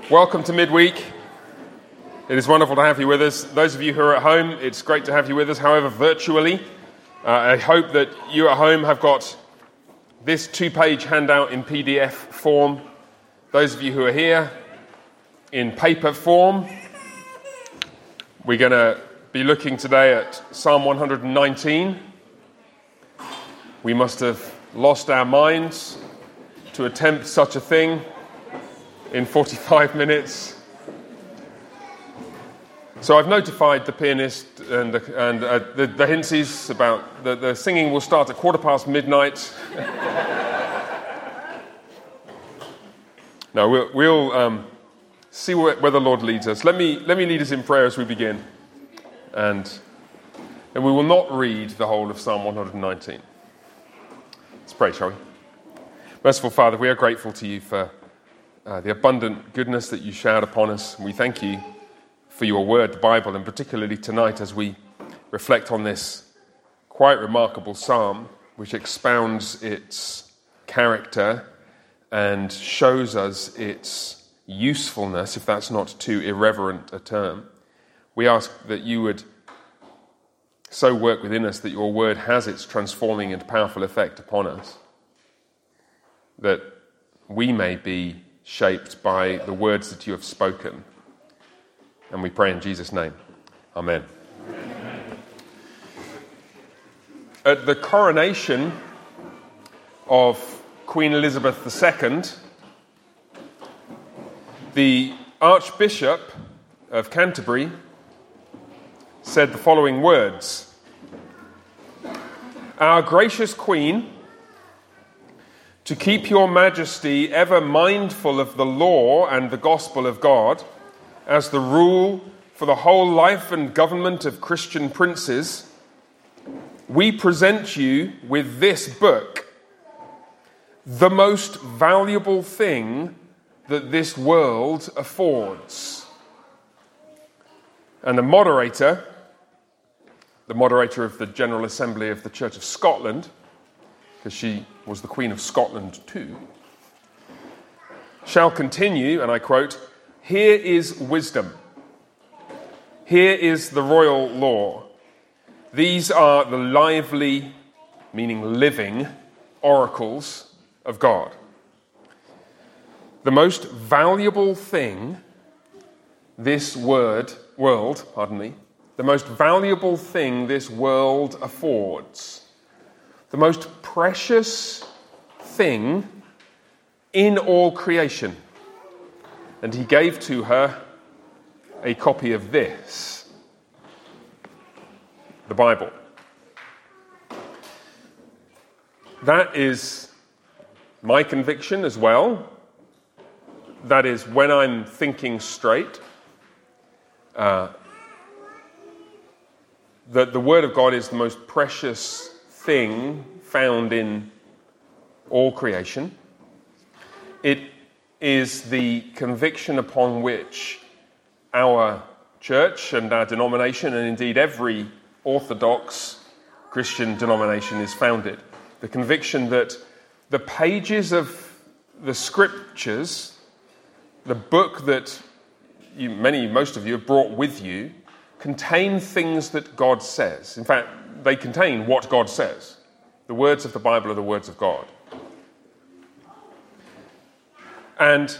Welcome to Midweek. It is wonderful to have you with us. Those of you who are at home, it's great to have you with us, however, virtually. I hope that you at home have got this 2-page handout in PDF form. Those of you who are here, in paper form. We're going to be looking today at Psalm 119. We must have lost our minds to attempt such a thing in 45 minutes. So I've notified the pianist and the Hintzes about the singing will start at midnight. No, we'll see where the Lord leads us. Let me lead us in prayer as we begin, and we will not read the whole of Psalm 119. Let's pray, shall we? Merciful Father, we are grateful to you for the abundant goodness that you showered upon us. We thank you for your word, the Bible, and particularly tonight as we reflect on this quite remarkable psalm, which expounds its character and shows us its usefulness, if that's not too irreverent a term. We ask that you would so work within us that your word has its transforming and powerful effect upon us, that we may be shaped by the words that you have spoken. And we pray in Jesus' name. Amen. At the coronation of Queen Elizabeth II, the Archbishop of Canterbury said the following words: "Our gracious Queen, to keep your majesty ever mindful of the law and the gospel of God as the rule for the whole life and government of Christian princes, we present you with this book, the most valuable thing that this world affords." And the moderator of the General Assembly of the Church of Scotland, because she was the Queen of Scotland too, shall continue, and I quote, "Here is wisdom. Here is the royal law. These are the lively," meaning living, "oracles of God. The most valuable thing this world, the most valuable thing this world affords, the most precious thing in all creation." And he gave to her a copy of this, the Bible. That is my conviction as well. That is, when I'm thinking straight, that the Word of God is the most precious thing found in all creation. It is the conviction upon which our church and our denomination, and indeed every Orthodox Christian denomination, is founded. The conviction that the pages of the Scriptures, the book that most of you have brought with you, contain things that God says. In fact, they contain what God says. The words of the Bible are the words of God. And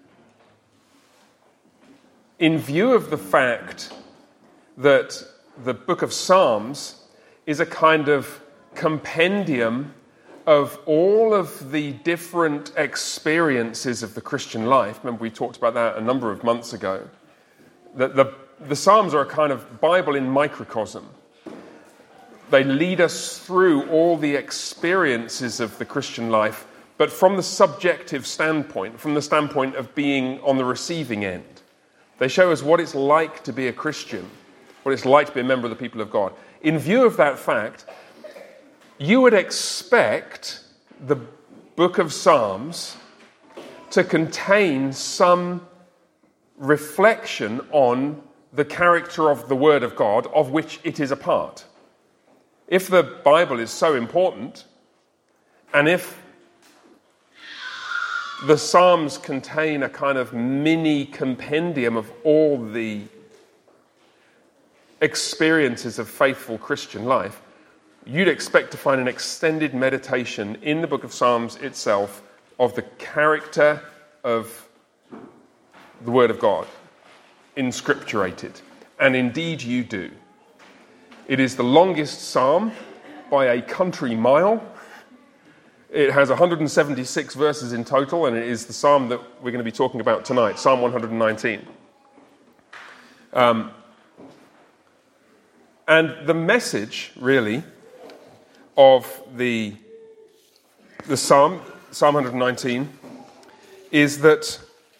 in view of the fact that the book of Psalms is a kind of compendium of all of the different experiences of the Christian life, remember we talked about that a number of months ago, the Psalms are a kind of Bible in microcosm. They lead us through all the experiences of the Christian life, but from the subjective standpoint, from the standpoint of being on the receiving end. They show us what it's like to be a Christian, what it's like to be a member of the people of God. In view of that fact, you would expect the book of Psalms to contain some reflection on the character of the Word of God, of which it is a part. If the Bible is so important, and if the Psalms contain a kind of mini compendium of all the experiences of faithful Christian life, you'd expect to find an extended meditation in the book of Psalms itself of the character of the Word of God, inscripturated. And indeed you do. It is the longest psalm by a country mile. It has 176 verses in total, and it is the psalm that we're going to be talking about tonight, Psalm 119. And the message, really, of the Psalm 119, is that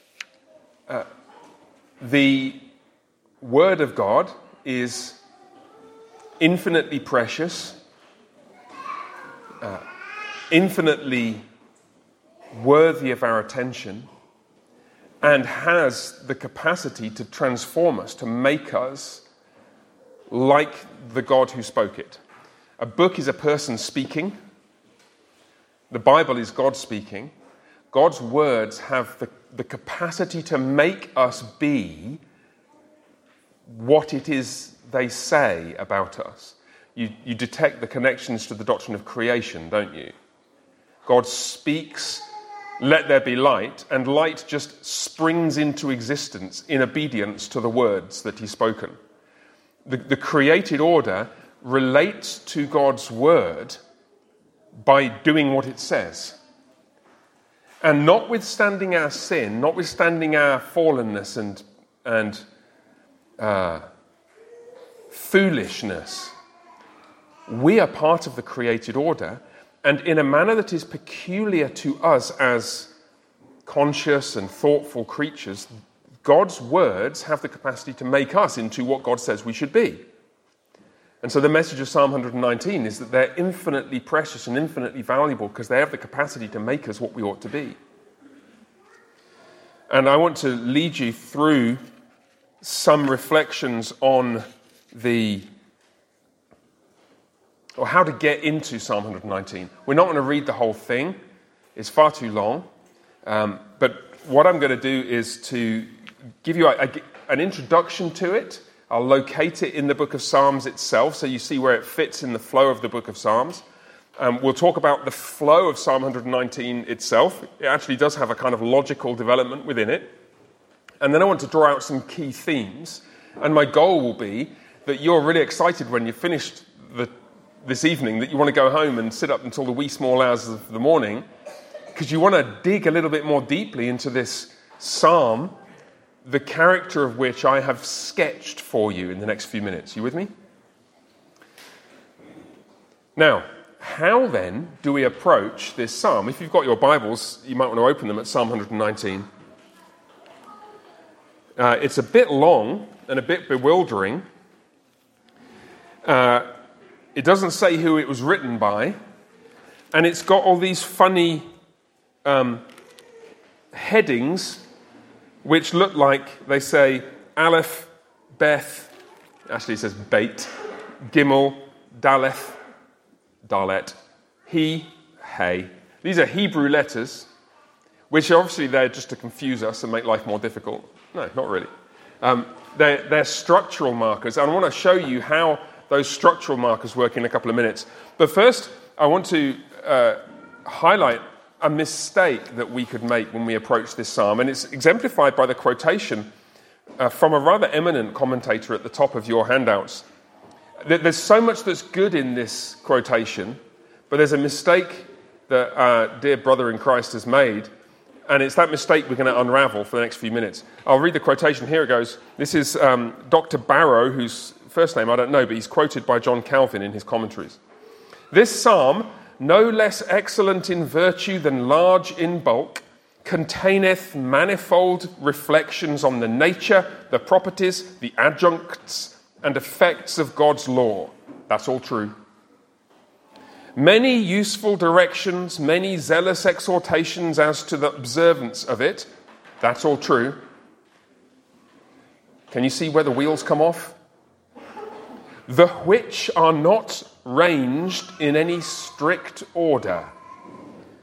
the Word of God is infinitely precious, infinitely worthy of our attention, and has the capacity to transform us, to make us like the God who spoke it. A book is a person speaking. The Bible is God speaking. God's words have the capacity to make us be what it is they say about us. You detect the connections to the doctrine of creation, don't you? God speaks, let there be light, and light just springs into existence in obedience to the words that he's spoken. The created order relates to God's word by doing what it says. And notwithstanding our sin, notwithstanding our fallenness and foolishness, we are part of the created order, and in a manner that is peculiar to us as conscious and thoughtful creatures, God's words have the capacity to make us into what God says we should be. And so the message of Psalm 119 is that they're infinitely precious and infinitely valuable because they have the capacity to make us what we ought to be. And I want to lead you through some reflections on how to get into Psalm 119. We're not going to read the whole thing. It's far too long. But what I'm going to do is to give you an introduction to it. I'll locate it in the book of Psalms itself, so you see where it fits in the flow of the book of Psalms. We'll talk about the flow of Psalm 119 itself. It actually does have a kind of logical development within it. And then I want to draw out some key themes. And my goal will be that you're really excited when you've finished this evening, that you want to go home and sit up until the wee small hours of the morning, because you want to dig a little bit more deeply into this psalm, the character of which I have sketched for you in the next few minutes. You with me? Now, how then do we approach this psalm? If you've got your Bibles, you might want to open them at Psalm 119. It's a bit long and a bit bewildering. It doesn't say who it was written by, and it's got all these funny headings which look like they say Aleph, Beth, actually it says Beit, Gimel, Daleth, Dalet, He, Hey. These are Hebrew letters, which are obviously there just to confuse us and make life more difficult. No, not really. They're structural markers, and I want to show you how those structural markers work in a couple of minutes. But first, I want to highlight a mistake that we could make when we approach this psalm, and it's exemplified by the quotation from a rather eminent commentator at the top of your handouts. There's so much that's good in this quotation, but there's a mistake that our dear brother in Christ has made, and it's that mistake we're going to unravel for the next few minutes. I'll read the quotation. Here it goes. This is Dr. Barrow, whose first name I don't know, but he's quoted by John Calvin in his commentaries. This psalm, no less excellent in virtue than large in bulk, containeth manifold reflections on the nature, the properties, the adjuncts, and effects of God's law. That's all true. Many useful directions, many zealous exhortations as to the observance of it. That's all true. Can you see where the wheels come off? The which are not ranged in any strict order,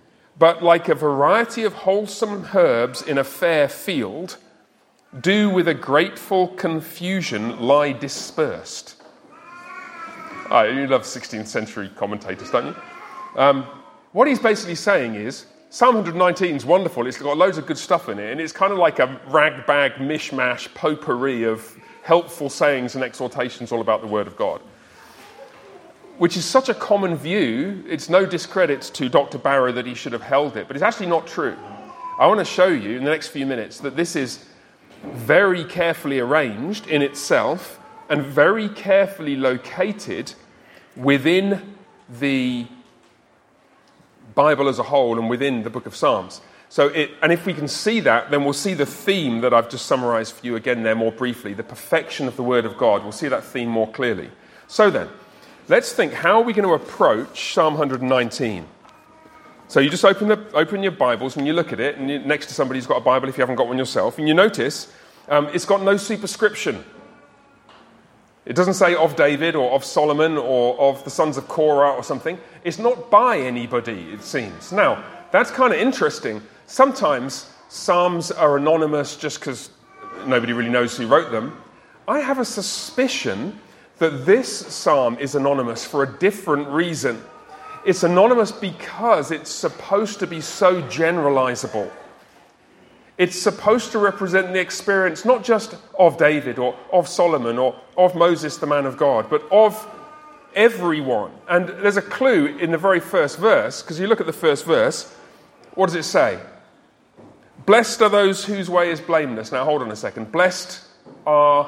but like a variety of wholesome herbs in a fair field, do with a grateful confusion lie dispersed. Oh, you love 16th century commentators, don't you? What he's basically saying is, Psalm 119 is wonderful. It's got loads of good stuff in it, and it's kind of like a rag-bag, mishmash, potpourri of helpful sayings and exhortations all about the Word of God, which is such a common view. It's no discredit to Dr. Barrow that he should have held it, but it's actually not true. I want to show you in the next few minutes that this is very carefully arranged in itself and very carefully located within the Bible as a whole and within the book of Psalms. And if we can see that, then we'll see the theme that I've just summarized for you again there more briefly, the perfection of the Word of God. We'll see that theme more clearly. So then, let's think, how are we going to approach Psalm 119? So you just open your Bibles and you look at it, and next to somebody who's got a Bible if you haven't got one yourself, and you notice it's got no superscription. It doesn't say of David or of Solomon or of the sons of Korah or something. It's not by anybody, it seems. Now, that's kind of interesting. Sometimes Psalms are anonymous just because nobody really knows who wrote them. I have a suspicion that this psalm is anonymous for a different reason. It's anonymous because it's supposed to be so generalizable. It's supposed to represent the experience not just of David or of Solomon or of Moses, the man of God, but of everyone. And there's a clue in the very first verse, because you look at the first verse, what does it say? Blessed are those whose way is blameless. Now hold on a second. Blessed are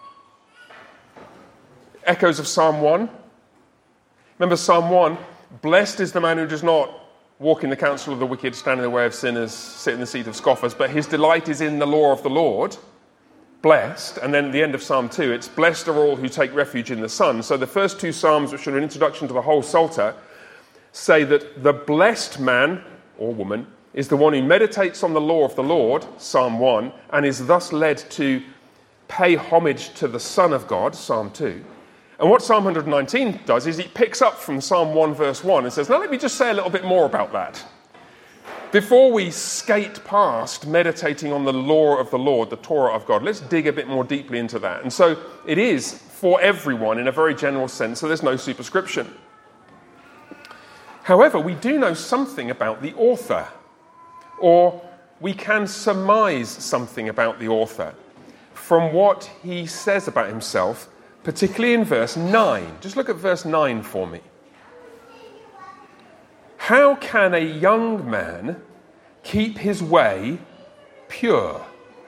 echoes of Psalm 1. Remember Psalm 1? Blessed is the man who does not walk in the counsel of the wicked, stand in the way of sinners, sit in the seat of scoffers, but his delight is in the law of the Lord. Blessed. And then at the end of Psalm 2, it's blessed are all who take refuge in the Son. So the first two Psalms, which are an introduction to the whole Psalter, say that the blessed man or woman is the one who meditates on the law of the Lord, Psalm 1, and is thus led to pay homage to the Son of God, Psalm 2. And what Psalm 119 does is it picks up from Psalm 1 verse 1 and says, now let me just say a little bit more about that. Before we skate past meditating on the law of the Lord, the Torah of God, let's dig a bit more deeply into that. And so it is for everyone in a very general sense, so there's no superscription. However, we do know something about the author, or we can surmise something about the author from what he says about himself, particularly in verse 9. Just look at verse 9 for me. How can a young man keep his way pure?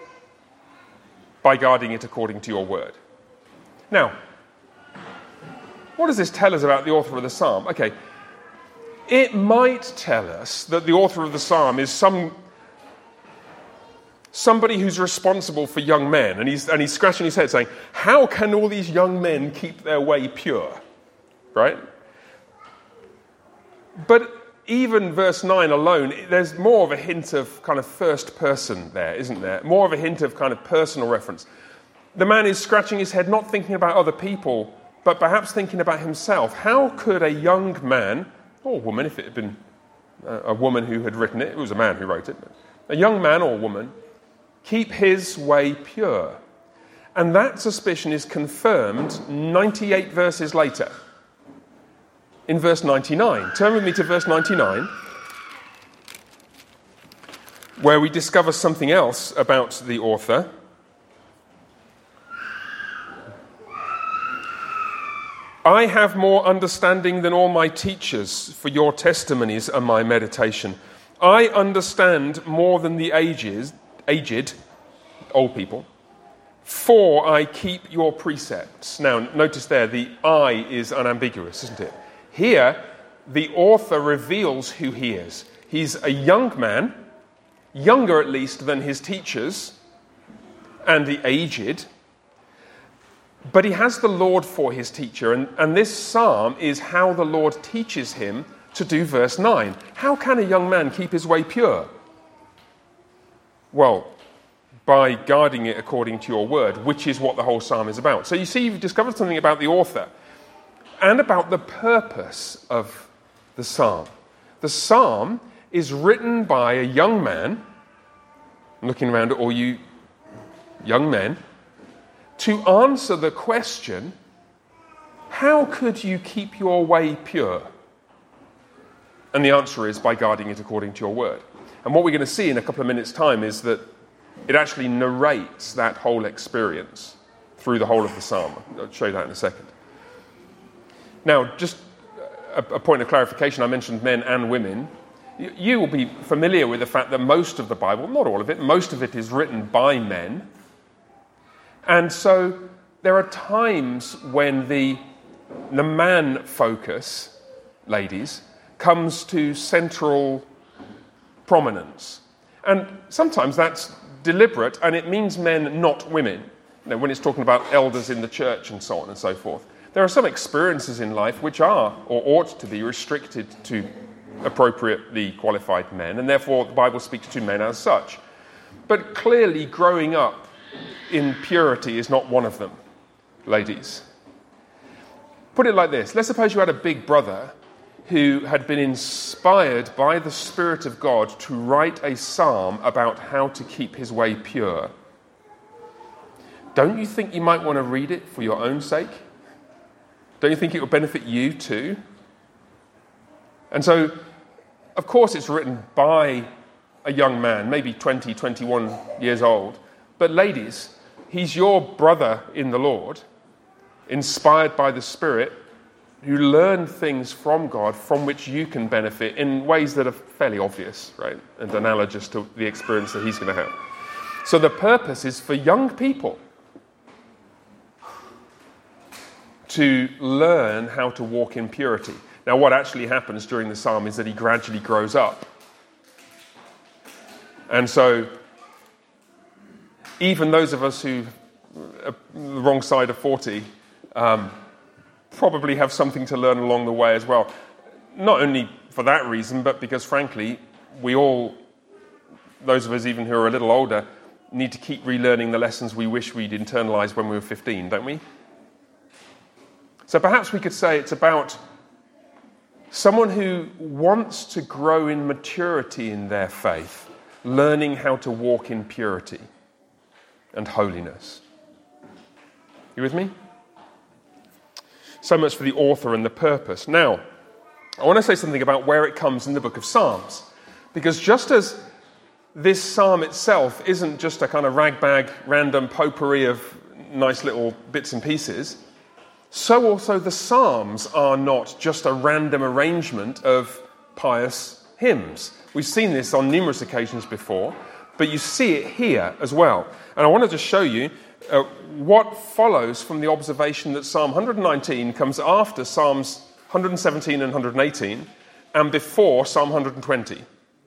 By guarding it according to your word. Now, what does this tell us about the author of the psalm? Okay, it might tell us that the author of the psalm is somebody who's responsible for young men, and he's scratching his head saying, how can all these young men keep their way pure? Right? But even verse 9 alone, there's more of a hint of kind of first person there, isn't there? More of a hint of kind of personal reference. The man is scratching his head, not thinking about other people, but perhaps thinking about himself. How could a young man, or woman, if it had been a woman who had written it was a man who wrote it, but a young man or woman, keep his way pure? And that suspicion is confirmed 98 verses later. In verse 99. Turn with me to verse 99, where we discover something else about the author. I have more understanding than all my teachers, for your testimonies are my meditation. I understand more than the aged, old people, for I keep your precepts. Now, notice there, the I is unambiguous, isn't it? Here, the author reveals who he is. He's a young man, younger at least than his teachers and the aged, but he has the Lord for his teacher, and this psalm is how the Lord teaches him to do verse 9. How can a young man keep his way pure? Well, by guarding it according to your word, which is what the whole psalm is about. So you see, you've discovered something about the author and about the purpose of the psalm. The psalm is written by a young man, looking around at all you young men, to answer the question, how could you keep your way pure? And the answer is by guarding it according to your word. And what we're going to see in a couple of minutes' time is that it actually narrates that whole experience through the whole of the psalm. I'll show you that in a second. Now, just a point of clarification, I mentioned men and women. You will be familiar with the fact that most of the Bible, not all of it, most of it is written by men. And so there are times when the man focus, ladies, comes to central prominence. And sometimes that's deliberate, and it means men, not women. You know, when it's talking about elders in the church and so on and so forth. There are some experiences in life which are, or ought to be, restricted to appropriately qualified men, and therefore the Bible speaks to men as such. But clearly growing up in purity is not one of them, ladies. Put it like this. Let's suppose you had a big brother who had been inspired by the Spirit of God to write a psalm about how to keep his way pure. Don't you think you might want to read it for your own sake? Don't you think it would benefit you too? And so, of course, it's written by a young man, maybe 20, 21 years old. But ladies, he's your brother in the Lord, inspired by the Spirit, who learned things from God from which you can benefit in ways that are fairly obvious, right, and analogous to the experience that he's going to have. So the purpose is for young people to learn how to walk in purity. Now, what actually happens during the psalm is that he gradually grows up. And so, even those of us who are the wrong side of 40 probably have something to learn along the way as well. Not only for that reason, but because, frankly, we all, those of us even who are a little older, need to keep relearning the lessons we wish we'd internalized when we were 15, don't we? So perhaps we could say it's about someone who wants to grow in maturity in their faith, learning how to walk in purity and holiness. You with me? So much for the author and the purpose. Now, I want to say something about where it comes in the book of Psalms. Because just as this psalm itself isn't just a kind of ragbag, random potpourri of nice little bits and pieces, so also the Psalms are not just a random arrangement of pious hymns. We've seen this on numerous occasions before, but you see it here as well. And I wanted to show you what follows from the observation that Psalm 119 comes after Psalms 117 and 118 and before Psalm 120.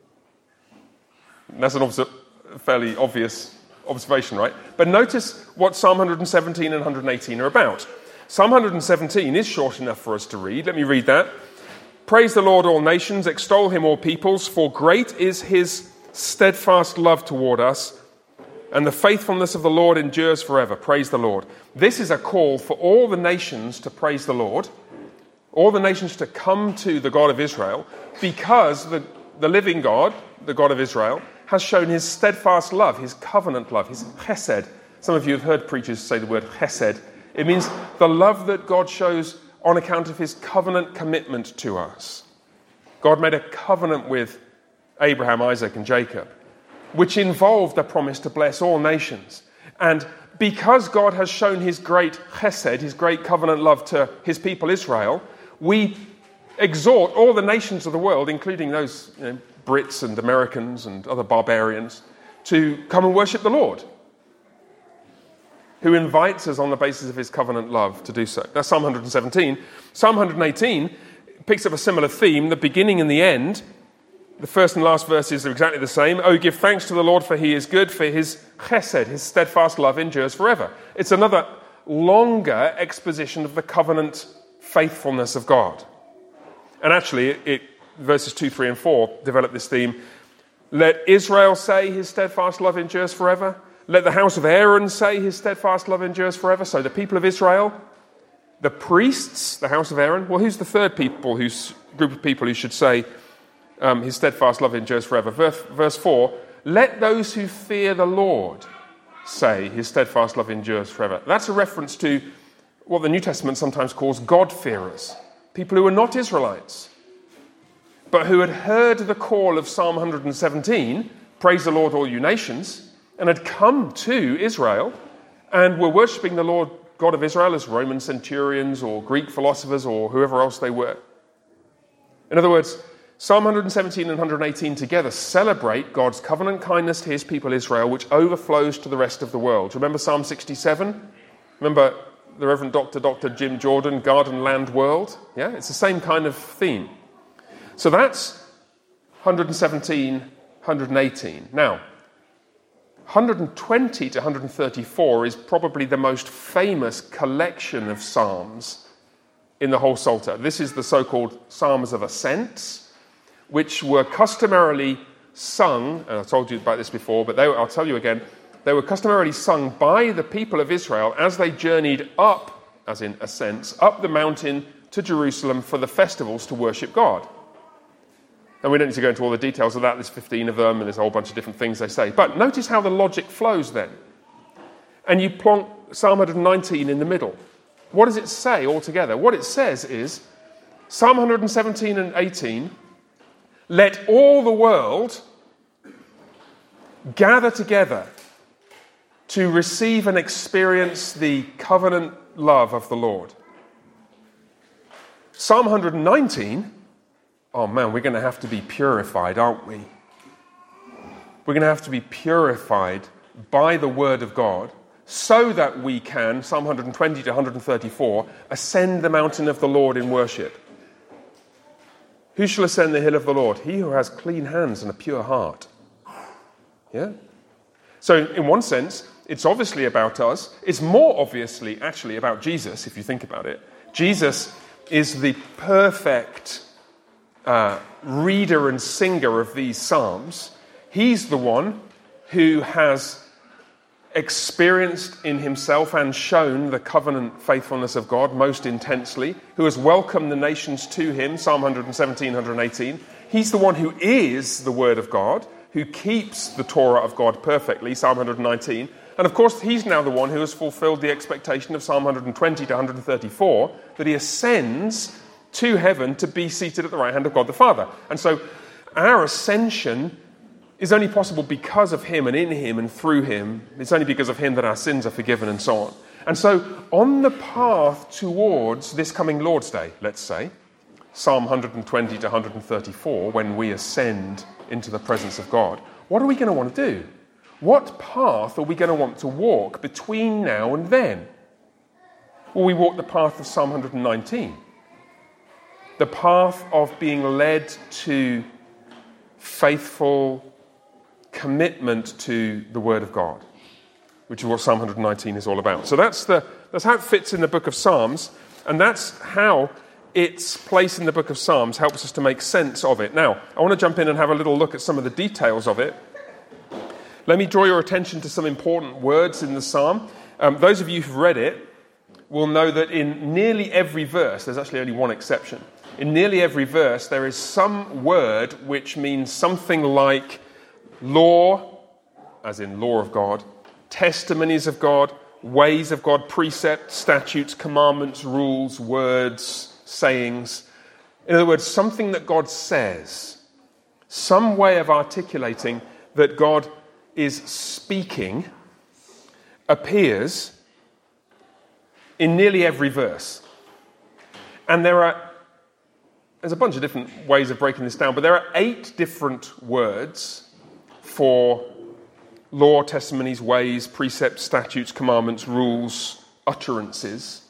That's a fairly obvious observation, right? But notice what Psalm 117 and 118 are about. Psalm 117 is short enough for us to read. Let me read that. Praise the Lord, all nations, extol him, all peoples, for great is his steadfast love toward us, and the faithfulness of the Lord endures forever. Praise the Lord. This is a call for all the nations to praise the Lord, all the nations to come to the God of Israel, because the living God, the God of Israel, has shown his steadfast love, his covenant love, his chesed. Some of you have heard preachers say the word chesed. It means the love that God shows on account of his covenant commitment to us. God made a covenant with Abraham, Isaac, and Jacob, which involved the promise to bless all nations. And because God has shown his great chesed, his great covenant love to his people Israel, we exhort all the nations of the world, including those Brits and Americans and other barbarians, to come and worship the Lord, who invites us on the basis of his covenant love to do so. That's Psalm 117. Psalm 118 picks up a similar theme, the beginning and the end. The first and last verses are exactly the same. Oh, give thanks to the Lord, for he is good, for his chesed, his steadfast love, endures forever. It's another longer exposition of the covenant faithfulness of God. And actually, verses 2, 3, and 4 develop this theme. Let Israel say his steadfast love endures forever. Let the house of Aaron say his steadfast love endures forever. So the people of Israel, the priests, the house of Aaron. Well, who's the third group of people who should say his steadfast love endures forever. Verse 4, let those who fear the Lord say his steadfast love endures forever. That's a reference to what the New Testament sometimes calls God-fearers, people who are not Israelites, but who had heard the call of Psalm 117, praise the Lord, all you nations, and had come to Israel and were worshipping the Lord God of Israel as Roman centurions or Greek philosophers or whoever else they were. In other words, Psalm 117 and 118 together celebrate God's covenant kindness to his people Israel, which overflows to the rest of the world. Remember Psalm 67? Remember the Reverend Dr. Jim Jordan, Garden Land World? Yeah, it's the same kind of theme. So that's 117, 118. Now, 120 to 134 is probably the most famous collection of psalms in the whole Psalter. This is the so-called Psalms of Ascents, which were customarily sung, and I told you about this before, but I'll tell you again, they were customarily sung by the people of Israel as they journeyed up, as in ascents, up the mountain to Jerusalem for the festivals to worship God. And we don't need to go into all the details of that. There's 15 of them, and there's a whole bunch of different things they say. But notice how the logic flows then. And you plonk Psalm 119 in the middle. What does it say altogether? What it says is, Psalm 117 and 18, let all the world gather together to receive and experience the covenant love of the Lord. Psalm 119, oh man, we're going to have to be purified, aren't we? We're going to have to be purified by the word of God so that we can, Psalm 120 to 134, ascend the mountain of the Lord in worship. Who shall ascend the hill of the Lord? He who has clean hands and a pure heart. Yeah? So in one sense, it's obviously about us. It's more obviously actually about Jesus, if you think about it. Jesus is the perfect reader and singer of these psalms. He's the one who has experienced in himself and shown the covenant faithfulness of God most intensely, who has welcomed the nations to him, Psalm 117, 118. He's the one who is the word of God, who keeps the Torah of God perfectly, Psalm 119. And of course, he's now the one who has fulfilled the expectation of Psalm 120 to 134, that he ascends to heaven to be seated at the right hand of God the Father. And so our ascension is only possible because of him and in him and through him. It's only because of him that our sins are forgiven and so on. And so on the path towards this coming Lord's Day, let's say, Psalm 120 to 134, when we ascend into the presence of God, what are we going to want to do? What path are we going to want to walk between now and then? Well, we walk the path of Psalm 119. The path of being led to faithful commitment to the Word of God, which is what Psalm 119 is all about. So that's how it fits in the book of Psalms, and that's how its place in the book of Psalms helps us to make sense of it. Now, I want to jump in and have a little look at some of the details of it. Let me draw your attention to some important words in the psalm. Those of you who've read it will know that in nearly every verse, there's actually only one exception, in nearly every verse there is some word which means something like law, as in law of God, testimonies of God, ways of God, precepts, statutes, commandments, rules, words, sayings. In other words, something that God says, some way of articulating that God is speaking, appears in nearly every verse. And there's a bunch of different ways of breaking this down, but there are 8 different words for law, testimonies, ways, precepts, statutes, commandments, rules, utterances.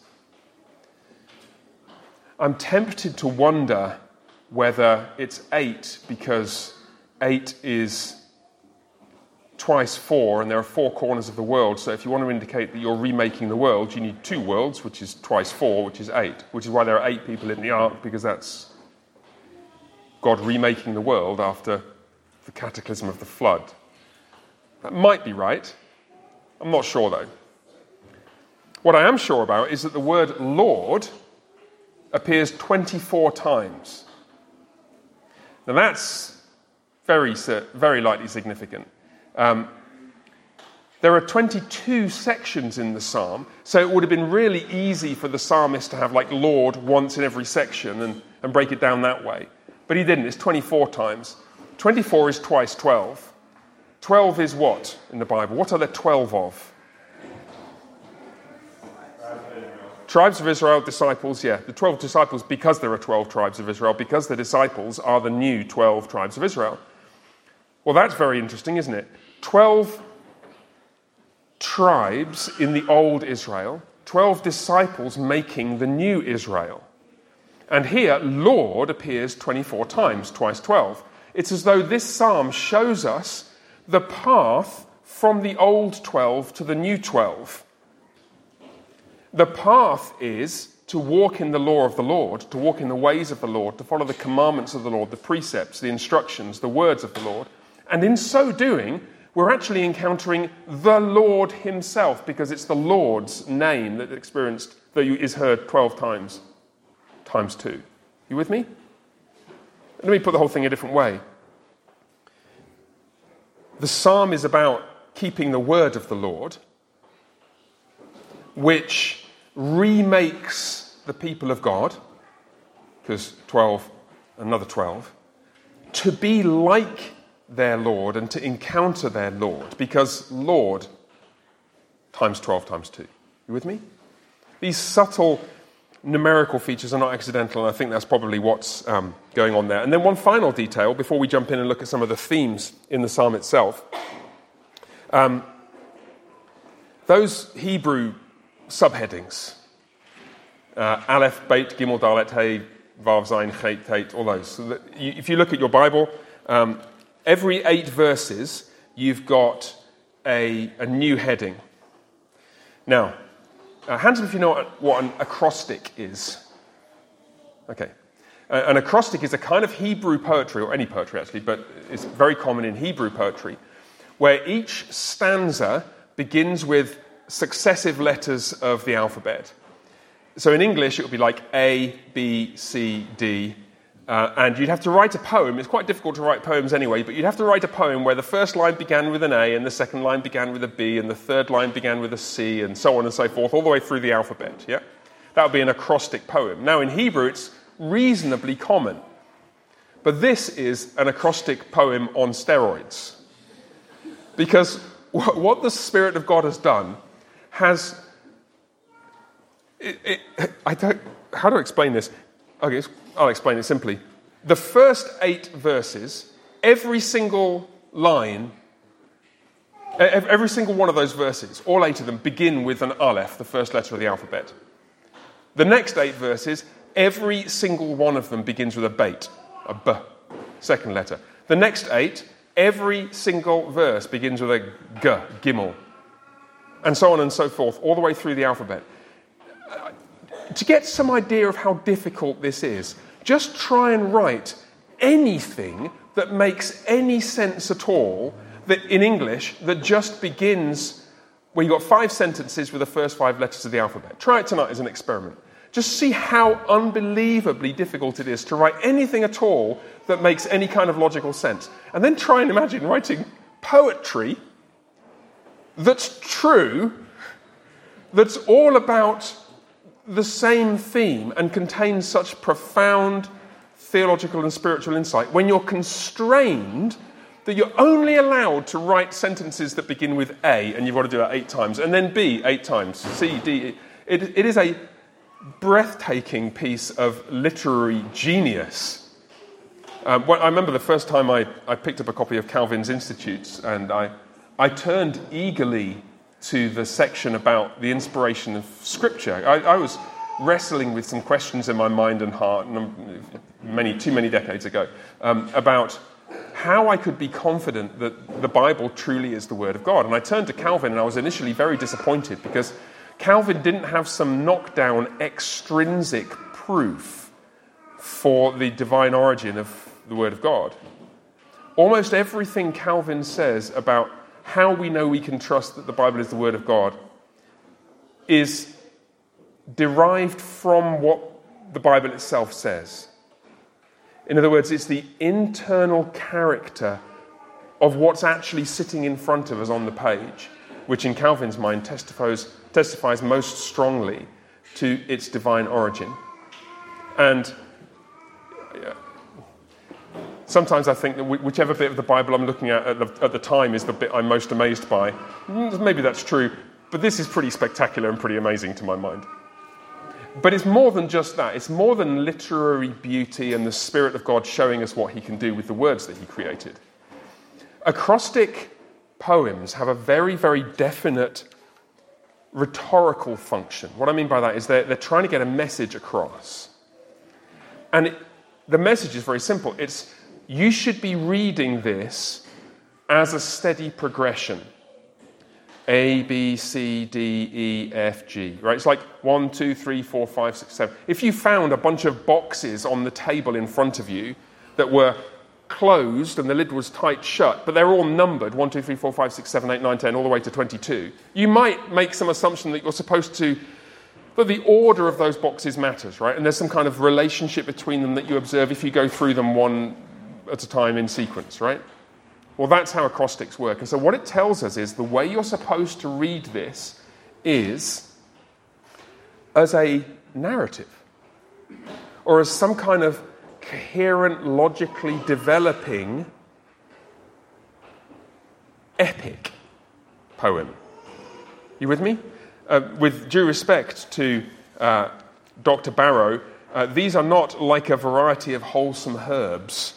I'm tempted to wonder whether it's 8 because 8 is twice 4, and there are 4 corners of the world. So if you want to indicate that you're remaking the world, you need 2 worlds, which is twice 4, which is 8, which is why there are 8 people in the ark, because that's God remaking the world after the cataclysm of the flood. That might be right. I'm not sure, though. What I am sure about is that the word Lord appears 24 times. Now that's very likely significant. There are 22 sections in the psalm, so it would have been really easy for the psalmist to have like Lord once in every section and break it down that way. But he didn't. It's 24 times. 24 is twice 12. 12 is what in the Bible? What are there 12 of? Tribes of Israel, disciples, yeah. The 12 disciples, because there are 12 tribes of Israel, because the disciples are the new 12 tribes of Israel. Well, that's very interesting, isn't it? 12 tribes in the old Israel, 12 disciples making the new Israel. And here, Lord appears 24 times, twice 12. It's as though this psalm shows us the path from the old 12 to the new 12. The path is to walk in the law of the Lord, to walk in the ways of the Lord, to follow the commandments of the Lord, the precepts, the instructions, the words of the Lord. And in so doing, we're actually encountering the Lord himself, because it's the Lord's name that is heard 12 times, times 2. You with me? Let me put the whole thing a different way. The psalm is about keeping the word of the Lord, which remakes the people of God, because 12, another 12, to be like their Lord and to encounter their Lord, because Lord times 12 times 2. You with me? These subtle numerical features are not accidental, and I think that's probably what's going on there. And then one final detail before we jump in and look at some of the themes in the psalm itself. Those Hebrew subheadings, Aleph, Beit, Gimel, Dalet, Hey, Vav, Zayin, Chet, Tet, all those. So if you look at your Bible, every 8 verses, you've got a new heading. Now, hands up if you know what an acrostic is. Okay. An acrostic is a kind of Hebrew poetry, or any poetry actually, but it's very common in Hebrew poetry, where each stanza begins with successive letters of the alphabet. So in English, it would be like A, B, C, D, and you'd have to write a poem. It's quite difficult to write poems anyway, but you'd have to write a poem where the first line began with an A, and the second line began with a B, and the third line began with a C, and so on and so forth, all the way through the alphabet, yeah? That would be an acrostic poem. Now, in Hebrew, it's reasonably common, but this is an acrostic poem on steroids. Because what the Spirit of God has done has... how do I explain this? Okay, I'll explain it simply. The first 8 verses, every single line, every single one of those verses, all 8 of them, begin with an Aleph, the first letter of the alphabet. The next 8 verses, every single one of them begins with a Beit, a B, second letter. The next 8, every single verse begins with a G, Gimel, and so on and so forth, all the way through the alphabet. To get some idea of how difficult this is, just try and write anything that makes any sense at all that in English that just begins where you've got 5 sentences with the first 5 letters of the alphabet. Try it tonight as an experiment. Just see how unbelievably difficult it is to write anything at all that makes any kind of logical sense. And then try and imagine writing poetry that's true, that's all about the same theme and contains such profound theological and spiritual insight when you're constrained that you're only allowed to write sentences that begin with A, and you've got to do that 8 times, and then B 8 times, C, D. It is a breathtaking piece of literary genius. I remember the first time I picked up a copy of Calvin's Institutes, and I turned eagerly to the section about the inspiration of Scripture. I was wrestling with some questions in my mind and heart too many decades ago about how I could be confident that the Bible truly is the Word of God. And I turned to Calvin, and I was initially very disappointed because Calvin didn't have some knockdown extrinsic proof for the divine origin of the Word of God. Almost everything Calvin says about how we know we can trust that the Bible is the Word of God is derived from what the Bible itself says. In other words, it's the internal character of what's actually sitting in front of us on the page, which in Calvin's mind testifies most strongly to its divine origin. And sometimes I think that whichever bit of the Bible I'm looking at the time is the bit I'm most amazed by. Maybe that's true, but this is pretty spectacular and pretty amazing to my mind. But it's more than just that. It's more than literary beauty and the Spirit of God showing us what he can do with the words that he created. Acrostic poems have a very, very definite rhetorical function. What I mean by that is they're trying to get a message across. And the message is very simple. It's, you should be reading this as a steady progression. A, B, C, D, E, F, G. Right? It's like 1, 2, 3, 4, 5, 6, 7. If you found a bunch of boxes on the table in front of you that were closed and the lid was tight shut, but they're all numbered, 1, 2, 3, 4, 5, 6, 7, 8, 9, 10, all the way to 22, you might make some assumption that you're supposed to, that the order of those boxes matters, right? And there's some kind of relationship between them that you observe if you go through them one at a time in sequence, right? Well, that's how acrostics work. And so what it tells us is the way you're supposed to read this is as a narrative or as some kind of coherent, logically developing epic poem. You with me? With due respect to Dr. Barrow, these are not like a variety of wholesome herbs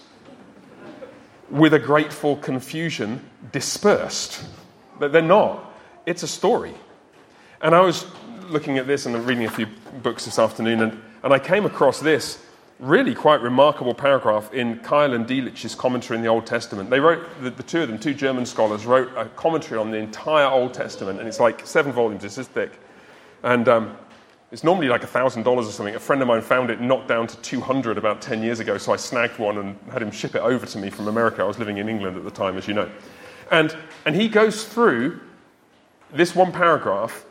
with a grateful confusion dispersed. They're not. It's a story. And I was looking at this and reading a few books this afternoon, and I came across this really quite remarkable paragraph in Keil and Delitzsch's commentary in the Old Testament. They wrote, the two of them, two German scholars, wrote a commentary on the entire Old Testament, and it's like 7 volumes, it's this thick. And it's normally like $1,000 or something. A friend of mine found it knocked down to $200 about 10 years ago, so I snagged one and had him ship it over to me from America. I was living in England at the time, as you know. And he goes through this one paragraph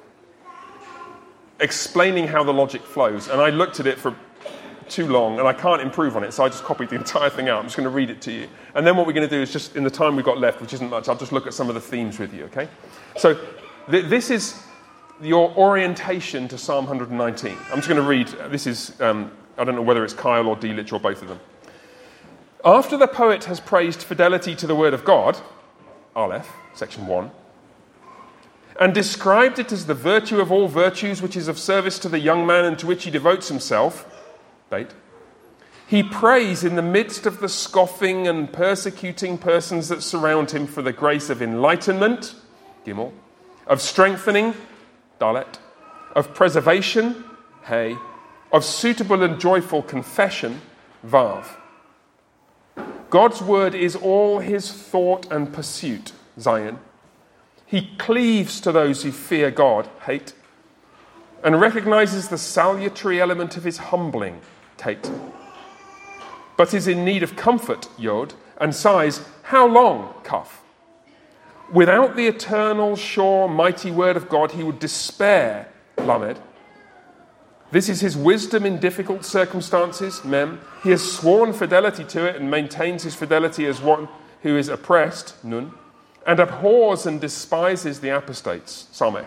explaining how the logic flows, and I looked at it for too long, and I can't improve on it, so I just copied the entire thing out. I'm just going to read it to you. And then what we're going to do is just, in the time we've got left, which isn't much, I'll just look at some of the themes with you, okay? So this is your orientation to Psalm 119. I'm just going to read, this is, I don't know whether it's Keil or Delitzsch or both of them. After the poet has praised fidelity to the word of God, Aleph, section 1, and described it as the virtue of all virtues which is of service to the young man and to which he devotes himself, Bait, he prays in the midst of the scoffing and persecuting persons that surround him for the grace of enlightenment, Gimel, of strengthening, Dalet, of preservation, Hey, of suitable and joyful confession, Vav. God's word is all his thought and pursuit, Zion. He cleaves to those who fear God, Hate, and recognizes the salutary element of his humbling, Tate, but is in need of comfort, Yod, and sighs, how long, Kaf? Without the eternal, sure, mighty word of God, he would despair, Lamed. This is his wisdom in difficult circumstances, Mem. He has sworn fidelity to it and maintains his fidelity as one who is oppressed, Nun, and abhors and despises the apostates, Samech.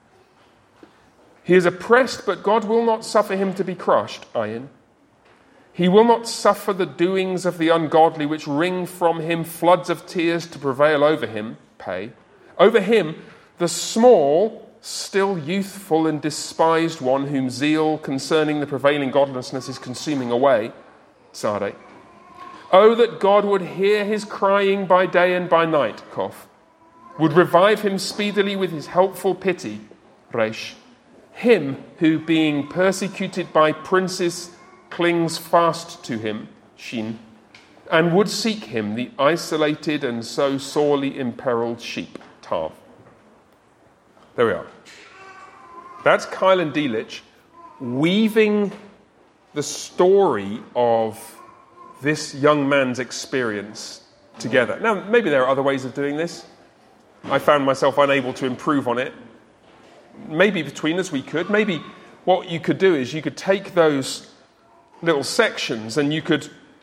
He is oppressed, but God will not suffer him to be crushed, Ayin. He will not suffer the doings of the ungodly which wring from him floods of tears to prevail over him, Pay. Over him, the small, still youthful and despised one whom zeal concerning the prevailing godlessness is consuming away, Sade. Oh, that God would hear his crying by day and by night, Kof, would revive him speedily with his helpful pity, Resh. Him who, being persecuted by princes, clings fast to him, Shin, and would seek him, the isolated and so sorely imperiled sheep, Tav. There we are. That's Keil and Delitzsch weaving the story of this young man's experience together. Now, maybe there are other ways of doing this. I found myself unable to improve on it. Maybe between us we could. Maybe what you could do is you could take those little sections and you could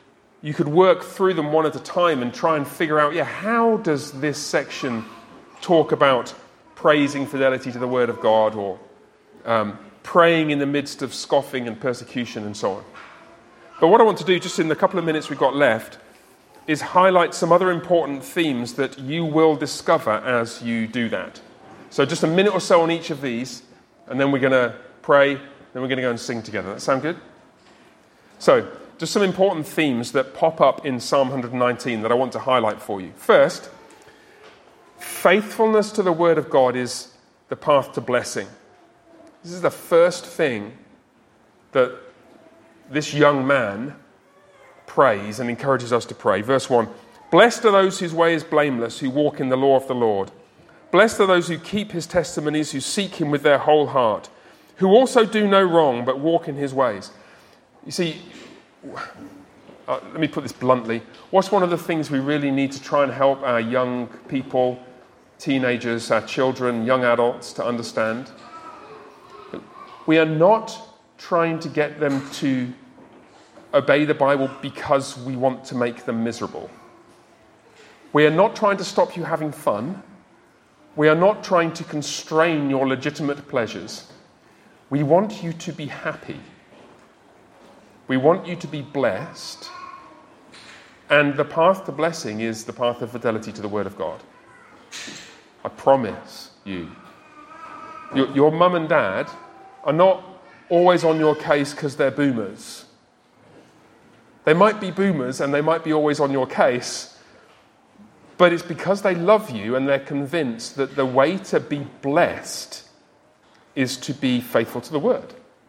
you could work through them one at a time and try and figure out, how does this section talk about praising fidelity to the Word of God, or praying in the midst of scoffing and persecution and so on. But what I want to do, just in the couple of minutes we've got left, is highlight some other important themes that you will discover as you do that. So just a minute or so on each of these, and then we're going to pray, then we're going to go and sing together. That sound good? So, just some important themes that pop up in Psalm 119 that I want to highlight for you. First, faithfulness to the Word of God is the path to blessing. This is the first thing that this young man prays and encourages us to pray. Verse 1, "Blessed are those whose way is blameless, who walk in the law of the Lord. Blessed are those who keep his testimonies, who seek him with their whole heart, who also do no wrong, but walk in his ways." You see, let me put this bluntly. What's one of the things we really need to try and help our young people, teenagers, our children, young adults to understand? We are not trying to get them to obey the Bible because we want to make them miserable. We are not trying to stop you having fun. We are not trying to constrain your legitimate pleasures. We want you to be happy. We want you to be blessed. And the path to blessing is the path of fidelity to the Word of God. I promise you. Your mum and dad are not always on your case because they're boomers. They might be boomers and they might be always on your case, but it's because they love you and they're convinced that the way to be blessed is to be faithful to the Word.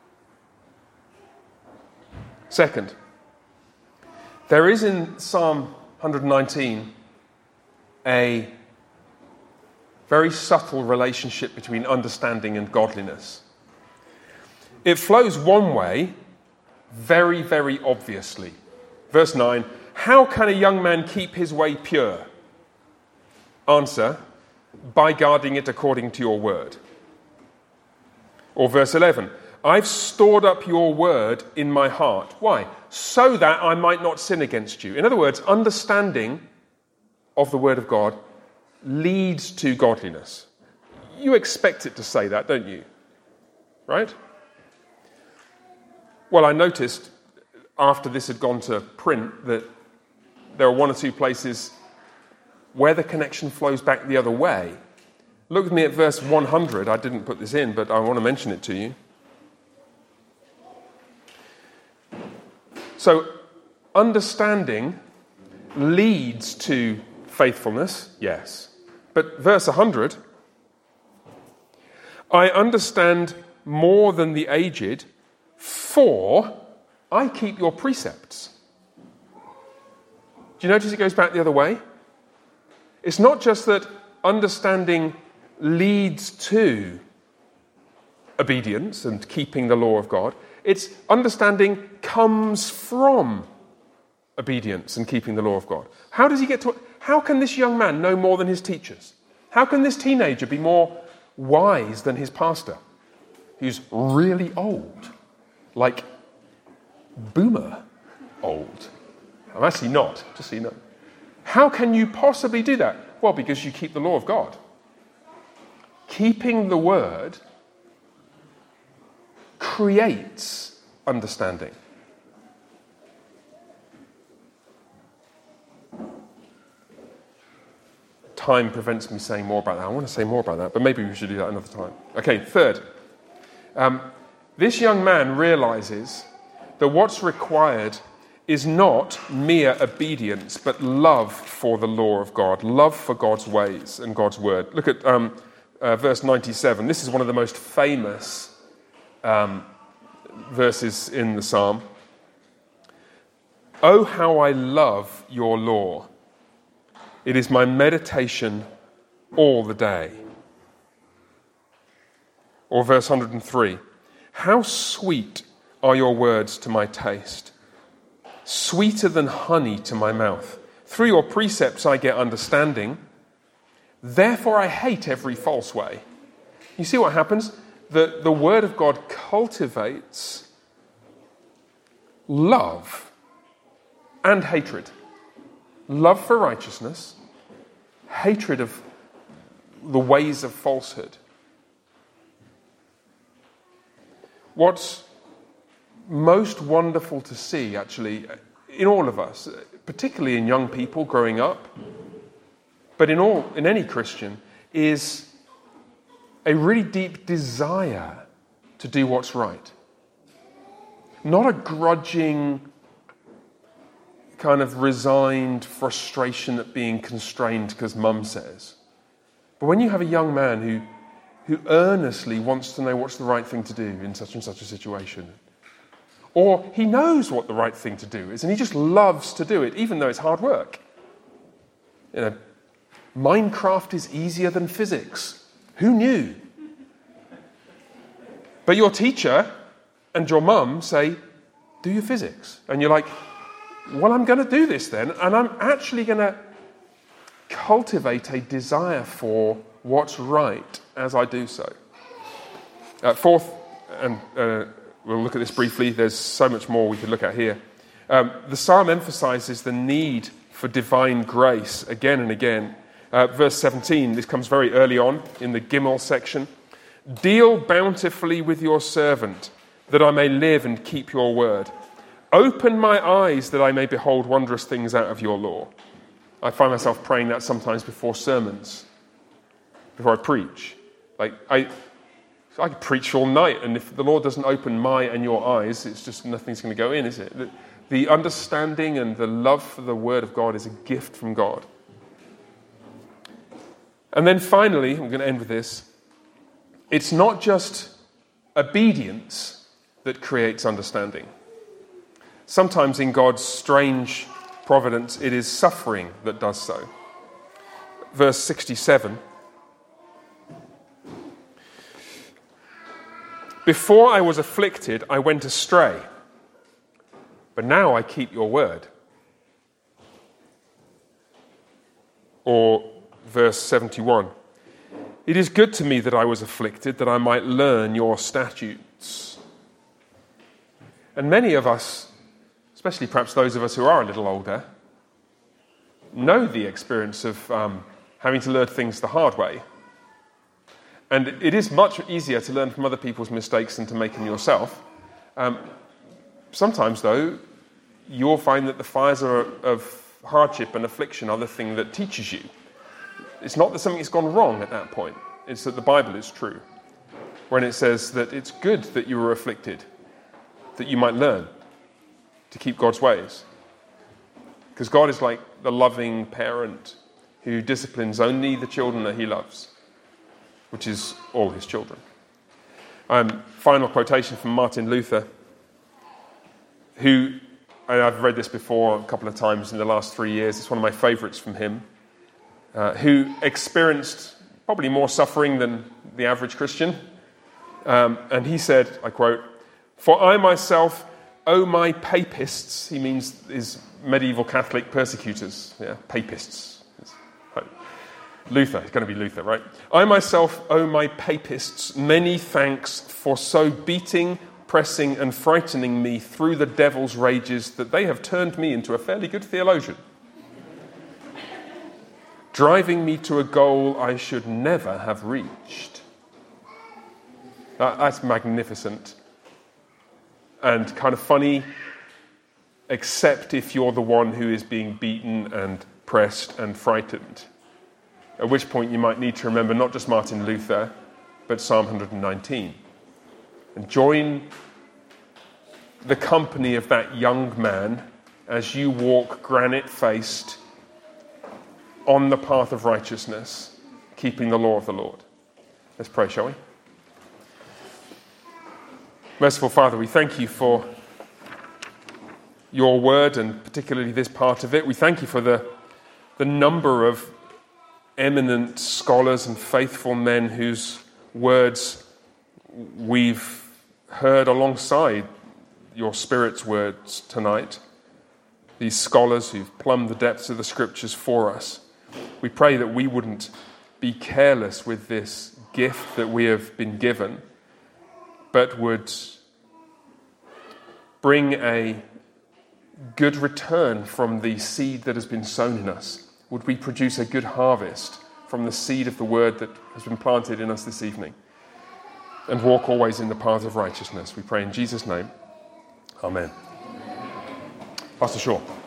Second, there is in Psalm 119 a very subtle relationship between understanding and godliness. It flows one way very, very obviously. Verse 9, "How can a young man keep his way pure?" Answer, "By guarding it according to your word." Or verse 11, "I've stored up your word in my heart." Why? "So that I might not sin against you." In other words, understanding of the Word of God leads to godliness. You expect it to say that, don't you? Right? Well, I noticed after this had gone to print that there are one or two places where the connection flows back the other way. Look with me at verse 100. I didn't put this in, but I want to mention it to you. So, understanding leads to faithfulness, yes. But verse 100, "I understand more than the aged, for I keep your precepts." Do you notice it goes back the other way? It's not just that understanding leads to obedience and keeping the law of God. It's understanding comes from obedience and keeping the law of God. How does he get to it? How can this young man know more than his teachers? How can this teenager be more wise than his pastor, who's really old? Like boomer old. I'm actually not, just so you know. How can you possibly do that? Well, because you keep the law of God. Keeping the word creates understanding. Time prevents me saying more about that. I want to say more about that, but maybe we should do that another time. Okay, third. This young man realizes that what's required is not mere obedience, but love for the law of God, love for God's ways and God's word. Look at verse 97. This is one of the most famous verses in the psalm. "Oh, how I love your law. It is my meditation all the day." Or verse 103. "How sweet are your words to my taste, sweeter than honey to my mouth. Through your precepts I get understanding. Therefore I hate every false way." You see what happens? The Word of God cultivates love and hatred. Love for righteousness, hatred of the ways of falsehood. What's most wonderful to see, actually, in all of us, particularly in young people growing up, but in any Christian, is a really deep desire to do what's right. Not a grudging, kind of resigned frustration at being constrained because mum says. But when you have a young man who earnestly wants to know what's the right thing to do in such and such a situation, or he knows what the right thing to do is, and he just loves to do it, even though it's hard work. You know, Minecraft is easier than physics. Who knew? But your teacher and your mum say, do your physics. And you're like, well, I'm going to do this then, and I'm actually going to cultivate a desire for what's right as I do so. Fourth, and we'll look at this briefly, there's so much more we could look at here. The psalm emphasizes the need for divine grace again and again. Verse 17, this comes very early on in the Gimel section. Deal bountifully with your servant, that I may live and keep your word. Open my eyes that I may behold wondrous things out of your law. I find myself praying that sometimes before sermons, before I preach. Like I could preach all night, and if the Lord doesn't open my and your eyes, it's just nothing's going to go in, is it? The understanding and the love for the Word of God is a gift from God. And then finally, I'm going to end with this. It's not just obedience that creates understanding. Sometimes in God's strange providence, it is suffering that does so. Verse 67. Before I was afflicted, I went astray, but now I keep your word. Or verse 71. It is good to me that I was afflicted, that I might learn your statutes. And many of us, especially perhaps those of us who are a little older, know the experience of having to learn things the hard way. And it is much easier to learn from other people's mistakes than to make them yourself. Sometimes, though, you'll find that the fires of hardship and affliction are the thing that teaches you. It's not that something has gone wrong at that point. It's that the Bible is true. When it says that it's good that you were afflicted, that you might learn to keep God's ways. Because God is like the loving parent who disciplines only the children that he loves, which is all his children. Final quotation from Martin Luther, who, and I've read this before a couple of times in the last 3 years, it's one of my favourites from him, who experienced probably more suffering than the average Christian. And he said, I quote, "For I myself owe my papists," he means his medieval Catholic persecutors, papists. Luther, it's going to be Luther, right? "I myself owe my papists many thanks for so beating, pressing, and frightening me through the devil's rages that they have turned me into a fairly good theologian, driving me to a goal I should never have reached." That's magnificent and kind of funny, except if you're the one who is being beaten and pressed and frightened. At which point you might need to remember not just Martin Luther, but Psalm 119. And join the company of that young man as you walk granite-faced on the path of righteousness, keeping the law of the Lord. Let's pray, shall we? Merciful Father, we thank you for your word, and particularly this part of it. We thank you for the number of eminent scholars and faithful men whose words we've heard alongside your Spirit's words tonight. These scholars who've plumbed the depths of the Scriptures for us. We pray that we wouldn't be careless with this gift that we have been given, but would bring a good return from the seed that has been sown in us? Would we produce a good harvest from the seed of the word that has been planted in us this evening? And walk always in the path of righteousness. We pray in Jesus' name. Amen. Pastor Shaw.